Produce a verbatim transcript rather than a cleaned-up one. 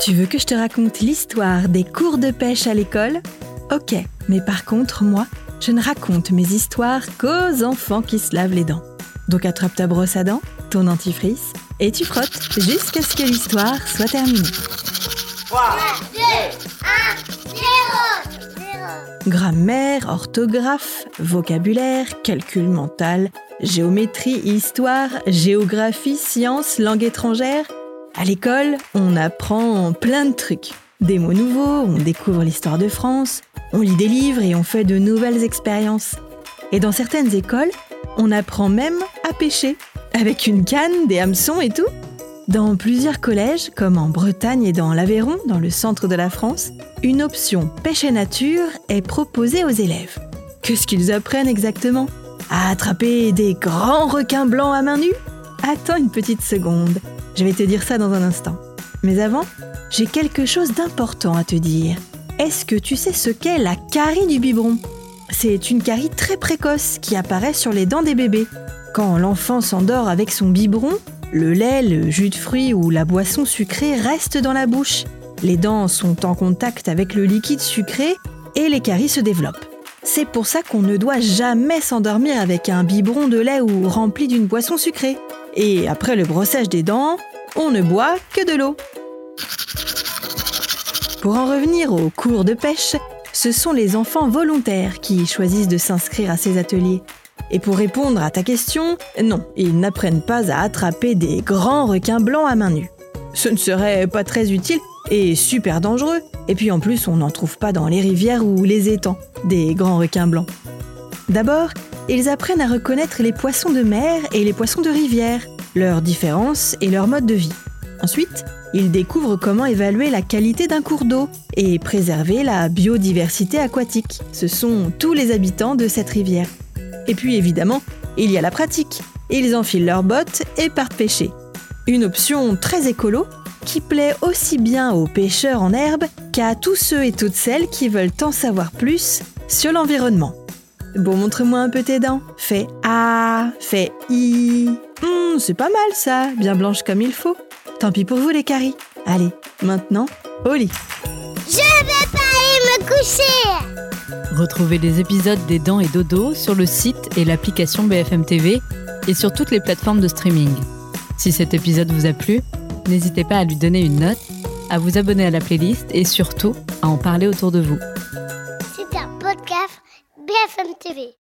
Tu veux que je te raconte l'histoire des cours de pêche à l'école ? Ok, mais par contre, moi, je ne raconte mes histoires qu'aux enfants qui se lavent les dents. Donc attrape ta brosse à dents, ton dentifrice, et tu frottes jusqu'à ce que l'histoire soit terminée. trois, deux, un, zéro. Grammaire, orthographe, vocabulaire, calcul mental, géométrie, histoire, géographie, sciences, langue étrangère. À l'école, on apprend plein de trucs. Des mots nouveaux, on découvre l'histoire de France, on lit des livres et on fait de nouvelles expériences. Et dans certaines écoles, on apprend même à pêcher, avec une canne, des hameçons et tout. Dans plusieurs collèges, comme en Bretagne et dans l'Aveyron, dans le centre de la France, une option pêche et nature est proposée aux élèves. Qu'est-ce qu'ils apprennent exactement ? À attraper des grands requins blancs à main nue ? Attends une petite seconde, je vais te dire ça dans un instant. Mais avant, j'ai quelque chose d'important à te dire. Est-ce que tu sais ce qu'est la carie du biberon ? C'est une carie très précoce qui apparaît sur les dents des bébés. Quand l'enfant s'endort avec son biberon, le lait, le jus de fruits ou la boisson sucrée restent dans la bouche. Les dents sont en contact avec le liquide sucré et les caries se développent. C'est pour ça qu'on ne doit jamais s'endormir avec un biberon de lait ou rempli d'une boisson sucrée. Et après le brossage des dents, on ne boit que de l'eau. Pour en revenir aux cours de pêche, ce sont les enfants volontaires qui choisissent de s'inscrire à ces ateliers. Et pour répondre à ta question, non, ils n'apprennent pas à attraper des grands requins blancs à main nue. Ce ne serait pas très utile et super dangereux. Et puis en plus, on n'en trouve pas dans les rivières ou les étangs, des grands requins blancs. D'abord, ils apprennent à reconnaître les poissons de mer et les poissons de rivière, leurs différences et leur mode de vie. Ensuite, ils découvrent comment évaluer la qualité d'un cours d'eau et préserver la biodiversité aquatique. Ce sont tous les habitants de cette rivière. Et puis évidemment, il y a la pratique. Ils enfilent leurs bottes et partent pêcher. Une option très écolo qui plaît aussi bien aux pêcheurs en herbe qu'à tous ceux et toutes celles qui veulent en savoir plus sur l'environnement. Bon, montre-moi un peu tes dents. Fais A, fais I. Hum, c'est pas mal ça, bien blanche comme il faut. Tant pis pour vous les caries. Allez, maintenant, au lit. Je vais pas aller me coucher. Retrouvez les épisodes des Dents et Dodo sur le site et l'application B F M T V et sur toutes les plateformes de streaming. Si cet épisode vous a plu, n'hésitez pas à lui donner une note, à vous abonner à la playlist et surtout à en parler autour de vous. C'est un podcast B F M T V.